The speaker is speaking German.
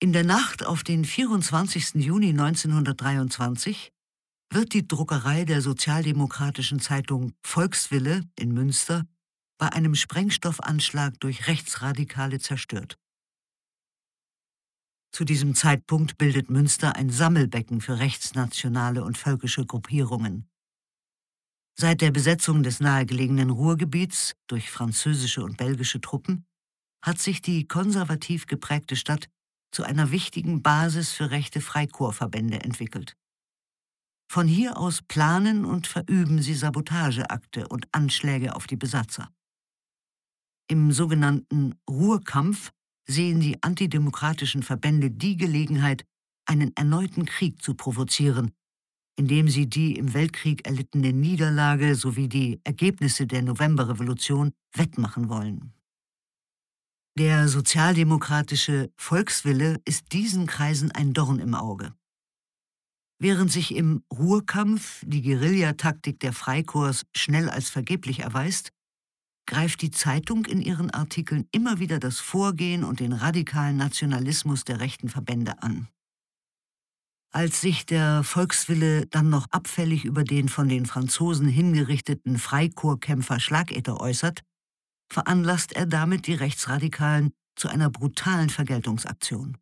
In der Nacht auf den 24. Juni 1923 wird die Druckerei der sozialdemokratischen Zeitung Volkswille in Münster bei einem Sprengstoffanschlag durch Rechtsradikale zerstört. Zu diesem Zeitpunkt bildet Münster ein Sammelbecken für rechtsnationale und völkische Gruppierungen. Seit der Besetzung des nahegelegenen Ruhrgebiets durch französische und belgische Truppen hat sich die konservativ geprägte Stadt zu einer wichtigen Basis für rechte Freikorpsverbände entwickelt. Von hier aus planen und verüben sie Sabotageakte und Anschläge auf die Besatzer. Im sogenannten Ruhrkampf sehen die antidemokratischen Verbände die Gelegenheit, einen erneuten Krieg zu provozieren, indem sie die im Weltkrieg erlittene Niederlage sowie die Ergebnisse der Novemberrevolution wettmachen wollen. Der sozialdemokratische Volkswille ist diesen Kreisen ein Dorn im Auge. Während sich im Ruhrkampf die Guerillataktik der Freikorps schnell als vergeblich erweist, greift die Zeitung in ihren Artikeln immer wieder das Vorgehen und den radikalen Nationalismus der rechten Verbände an. Als sich der Volkswille dann noch abfällig über den von den Franzosen hingerichteten Freikorpskämpfer Schlagetter äußert, veranlasst er damit die Rechtsradikalen zu einer brutalen Vergeltungsaktion.